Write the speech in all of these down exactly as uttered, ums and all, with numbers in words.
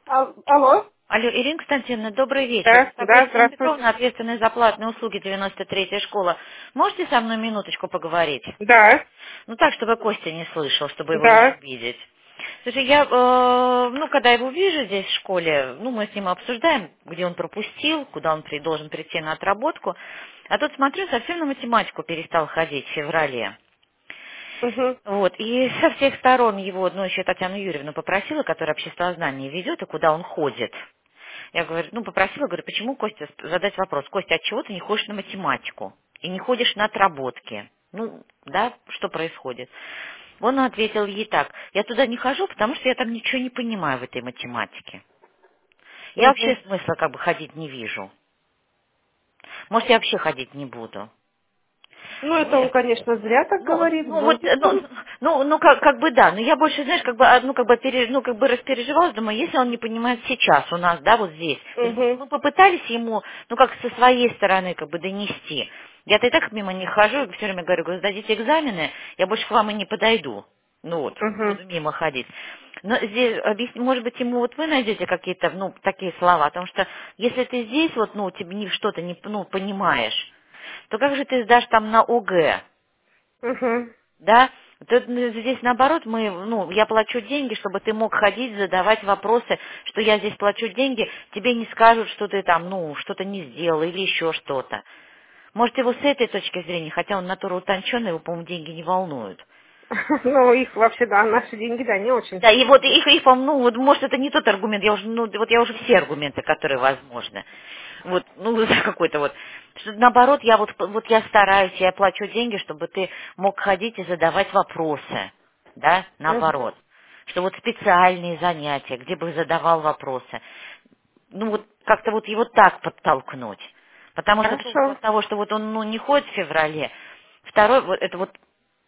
А- Алло? Алло, Ирина Константиновна, добрый вечер. Да, да, Беспокоит Елена здравствуйте. Петровна, ответственная за платные услуги девяносто третья школа. Можете со мной минуточку поговорить? Да, Ну так, чтобы Костя не слышал, чтобы его не да. обидеть. Слушай, я, э, ну, когда его вижу здесь в школе, ну, мы с ним обсуждаем, где он пропустил, куда он при- должен прийти на отработку. А тут смотрю, совсем на математику перестал ходить в феврале. Угу, Вот, и со всех сторон его, ну, еще Татьяну Юрьевну попросила, которая обществознание ведет, и куда он ходит. Я говорю, ну, попросила, говорю, почему, Костя, сп- задать вопрос, Костя, а чего ты не ходишь на математику и не ходишь на отработки? Ну, да, что происходит? Он ответил ей так, я туда не хожу, потому что я там ничего не понимаю в этой математике. Я угу. вообще смысла как бы ходить не вижу. Может, я вообще ходить не буду. Ну, Ну, это он, я- конечно, зря так Ну, говорит, ну вот, будет э, ну, он. ну, ну как, как бы да, но я больше, знаешь, как бы, а, ну, как бы, пере- ну, как бы распереживалась, думаю, если он не понимает сейчас у нас, да, вот здесь, то есть мы, Угу, мы попытались ему, ну, как со своей стороны, как бы, донести. Я-то и так мимо не хожу, все время говорю, говорю, сдадите экзамены, я больше к вам и не подойду. Ну вот, угу. буду мимо ходить. Но здесь, объясни, может быть, ему вот вы найдете какие-то, ну, такие слова, потому что если ты здесь вот, ну, тебе не- что-то не, ну, понимаешь, то как же ты сдашь там на ОГЭ? Угу. Да? Тут, ну, здесь наоборот, мы, ну, я плачу деньги, чтобы ты мог ходить, задавать вопросы, что я здесь плачу деньги, тебе не скажут, что ты там, ну, что-то не сделал или еще что-то. Может, его с этой точки зрения, хотя он натура утонченный, его, по-моему, деньги не волнуют. Ну, их вообще, да, наши деньги, да, не очень Да, и вот заботят. их, их, по-моему, ну, вот, может, это не тот аргумент, я уже, ну, вот я уже все аргументы, которые возможны. Вот, ну, за какой-то вот. Что, наоборот, я вот, вот я стараюсь, я плачу деньги, чтобы ты мог ходить и задавать вопросы, да, Угу. наоборот. Что вот специальные занятия, где бы задавал вопросы. Ну, вот как-то вот его так подтолкнуть. Потому что толку Хорошо. от того, что вот он, ну, не ходит в феврале, второй, вот это вот,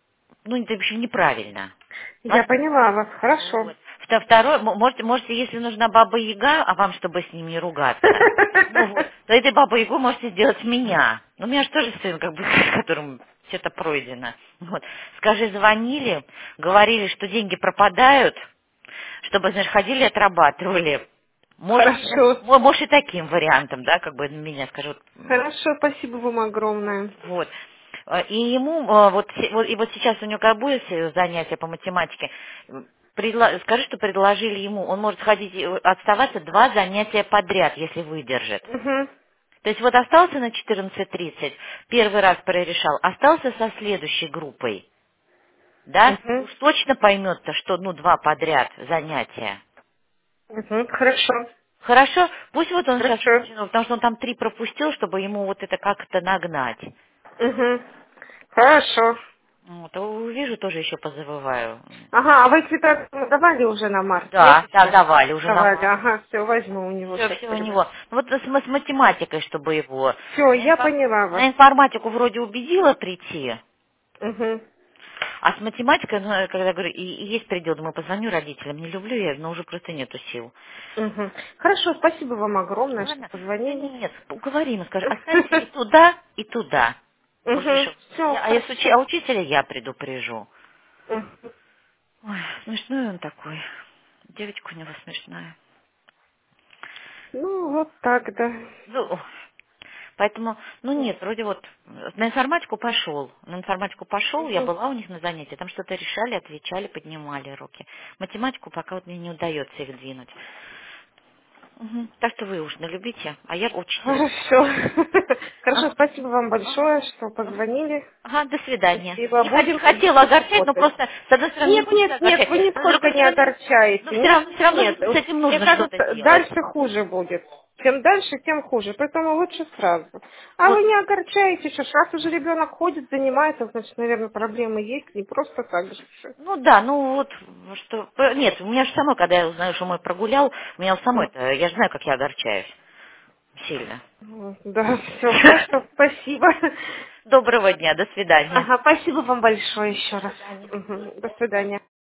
ну, это вообще неправильно. Я Ладно? поняла вас, хорошо. Вот. Вто- Второе, м- можете, можете, если нужна баба Яга, а вам, чтобы с ним не ругаться, ну вот, то этой бабой Ягу можете сделать меня. Ну, у меня же тоже сын, как бы, с которым все это пройдено. Вот. Скажи, звонили, говорили, что деньги пропадают, чтобы, знаешь, ходили, отрабатывали. Можешь, Хорошо. мо- можешь и таким вариантом, да, как бы на меня скажут. Хорошо, спасибо вам огромное. Вот. Э, И ему, э, вот, се- вот- и вот сейчас у него как будет э, занятие по математике, м, предла- скажи, что предложили ему, он может ходить, и, э, оставаться два занятия подряд, если выдержит. Угу, То есть вот остался на четырнадцать тридцать, первый раз прорешал, остался со следующей группой, да, и угу, уж точно поймет-то, что, ну, два подряд занятия. угу. Хорошо, Хорошо, пусть вот он сейчас, хорошо. потому что он там три пропустил, чтобы ему вот это как-то нагнать. Угу. Хорошо. Вот, а увижу, тоже еще позабываю. Ага, а вы цвета давали уже на март, нет Да, да, еще? давали уже на Давали, март. ага, все, возьму у него Все, сейчас все у тогда. него. Ну, вот с, с математикой, чтобы его. Все, На, я инфо- поняла вас. на информатику вроде убедила прийти, Угу, а с математикой, ну, когда говорю, и, и есть предел, думаю, позвоню родителям, не люблю я, но уже просто нету сил. угу. Хорошо, спасибо вам огромное, что Ладно? Нет, позвонили. нет, нет, уговори ему, скажи, останься и туда, и туда. Угу, Услышал. все, Я- а, я с учи- хорошо. а учителя я предупрежу. Мгм. Ой, смешной он такой. Девочка у него смешная. Ну, вот так, да. Ну, поэтому, ну нет, вроде вот э, на информатику пошел. На информатику пошел, я Угу. была у них на занятии, там что-то решали, отвечали, поднимали руки. Математику пока вот мне не удается их двинуть. Мгм. Так что вы уж налюбите, а я учителя Хорошо. предупрежу. Хорошо, Ага. спасибо вам Ага. большое, что Ага. позвонили. Ага, до свидания. Спасибо. Не, хот- не Будем, хотела будем огорчать, но работать. просто, с одной стороны, не Нет, хочется нет, нет, огорчать, вы а с нисколько другой не стороны, ну огорчаете. все Нет, равно, все равно нет. с этим Мне нужно что-то кажется, делать. дальше хуже будет. Чем дальше, тем хуже. Поэтому лучше сразу. А Вот. вы не огорчаетесь, что ж, раз уже ребенок ходит, занимается, значит, наверное, проблемы есть. Не просто так же всё. Ну да, ну вот что. п- Нет, у меня же самой, когда я узнаю, что мой прогулял, у меня у самой-то, я же знаю, как я огорчаюсь. Сильно. М, Да, все, хорошо, спасибо. Доброго дня, до свидания. Ага, спасибо вам большое еще До раз. свидания. Мгм, до свидания.